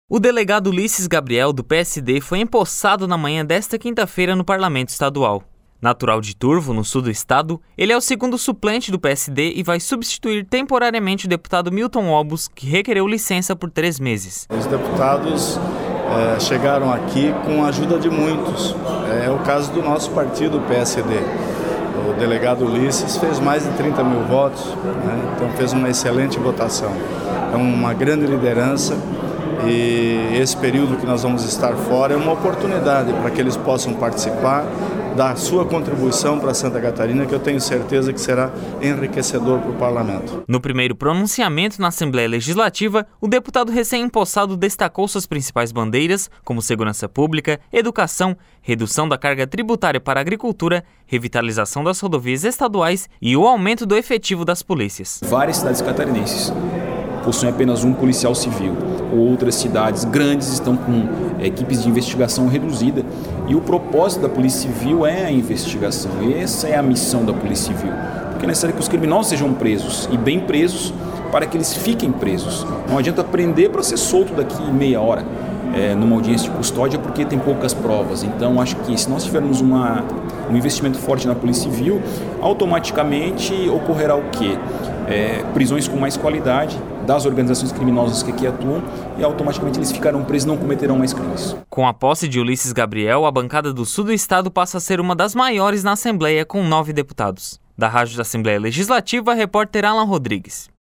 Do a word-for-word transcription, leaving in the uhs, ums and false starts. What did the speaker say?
O delegado Ulisses Gabriel, do P S D, foi empossado na manhã desta quinta-feira no Parlamento Estadual. Natural de Turvo, no sul do estado, ele é o segundo suplente do P S D e vai substituir temporariamente o deputado Milton Obus, que requereu licença por três meses. Os deputados é, chegaram aqui com a ajuda de muitos. É o caso do nosso partido, o P S D. O delegado Ulisses fez mais de trinta mil votos, né? Então fez uma excelente votação. É uma grande liderança. E esse período que nós vamos estar fora é uma oportunidade para que eles possam participar, dar sua contribuição para Santa Catarina, que eu tenho certeza que será enriquecedor para o Parlamento. No primeiro pronunciamento na Assembleia Legislativa, o deputado recém-empossado destacou suas principais bandeiras, como segurança pública, educação, redução da carga tributária para a agricultura, revitalização das rodovias estaduais e o aumento do efetivo das polícias. Várias cidades catarinenses possuem apenas um policial civil. Outras cidades grandes estão com equipes de investigação reduzida e o propósito da Polícia Civil é a investigação. Essa é a missão da Polícia Civil, porque é necessário que os criminosos sejam presos e bem presos para que eles fiquem presos. Não adianta prender para ser solto daqui meia hora é, numa audiência de custódia porque tem poucas provas. Então acho que se nós tivermos uma, um investimento forte na Polícia Civil, automaticamente ocorrerá o quê? É, prisões com mais qualidade das organizações criminosas que aqui atuam e automaticamente eles ficarão presos e não cometerão mais crimes. Com a posse de Ulisses Gabriel, a bancada do sul do estado passa a ser uma das maiores na Assembleia, com nove deputados. Da Rádio da Assembleia Legislativa, repórter Alan Rodrigues.